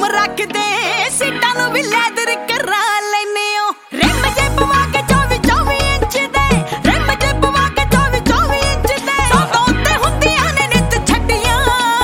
रख दे सीटां नूं भी लैदर करा लैने ओ रिम जे पवा के 24 इंच दे रिम जे पवा के 24 इंच दे तो उत्ते हुंदियां ने नित छड्डियां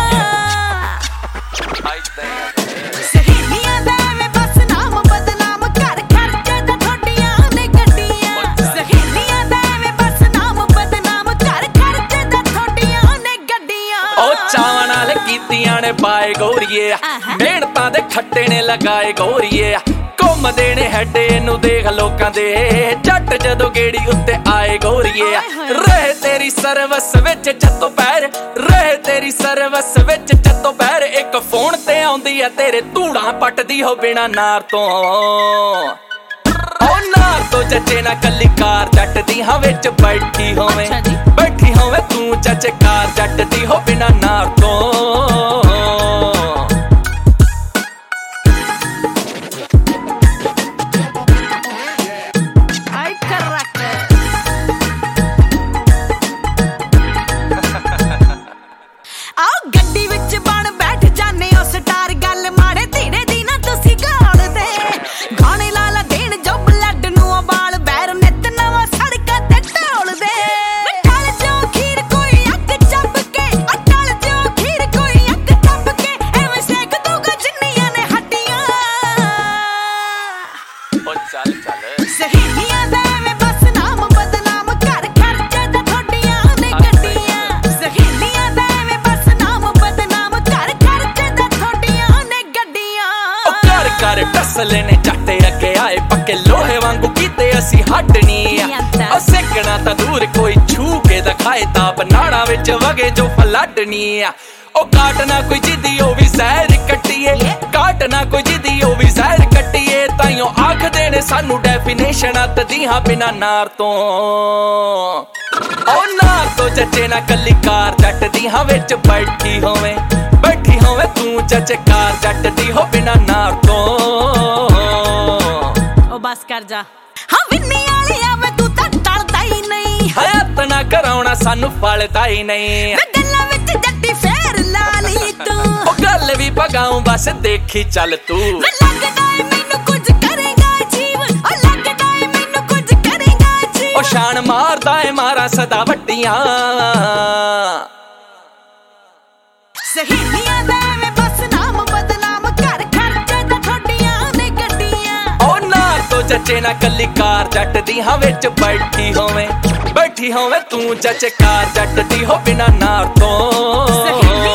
सहेलियां दा मैं बस नाम बदनाम कर खर्चे दा थोड़ियां ने गड्डियां सहेलियां दा मैं बस नाम बदनाम कर खर्चे दा थोड़ियां ने गड्डियां ओ चावां नाल कीतियां ने पाए गोरीए मेहनतां दे खट्टे ने लगाए गोरीए घुमदे ने हैडे नूं देख लोकां दे जट जदों गेड़ी उत्ते आए गोरीए रहे तेरी सर्वस विच जत्तों पैर रहे तेरी सर्वस विच जत्तों पैर एक फोन ते आउंदी आ तेरे धूड़ां पटदी हो बिना नार तो ओ नार तो जचे ना कल्ली कार जट दी हां विच बैठी होवे तू जचे कार जट दी हो बिना नार तो सहेलियां दा मैं बस नाम बदनाम कर खर्चे दा थोड़ियां ने गड्डियां सहेलियां दा मैं बस नाम बदनाम कर खर्चे दा थोड़ियां ने गड्डियां ओ कर टसले ने जट्टे अगे आए पक्के लोहे वांगू कीते असी हटनी आ सेकना ता दूर कोई छू के दिखाए ताप नाड़ा विच वगे जो फलडनी आ ओ काटना कोई जिद्दी ओ भी जहर कट्टिए काटना कोई जिद्दी ओ भी जहर कट्टिए ताइयों आखदे ने सानू डेफिनेशन अतदी हां बिना नार तो ओ नार तो जचे ना कल्ली कार जट दी हां विच बैठी होवे तू जचे कार जट दी हो बिना नार तो ओ बस कर जा हां विन्नी वाली आवे तू तां टलदा ही नहीं हयात ना कराउणा सानू फलदा ही नहीं वे गल्लां विच जट्टी फेर ला ली तू ओ गल भी पगाऊं बस देखी चल तू वे लगदा है मैनू कुछ करेगा जीव ओ लगदा है मैनू कुछ करेगा जीव ओ शान मारदा है मारा सदा वड्डियां सहेलियां दा मैं बस नाम बदनाम कर खर्चे दा थोड़ियां ने गड्डियां ओ नार तो जचे ना कल्ली कार जट दी हां विच बैठी होवे तू जचे कार जट दी हो बिना नार तो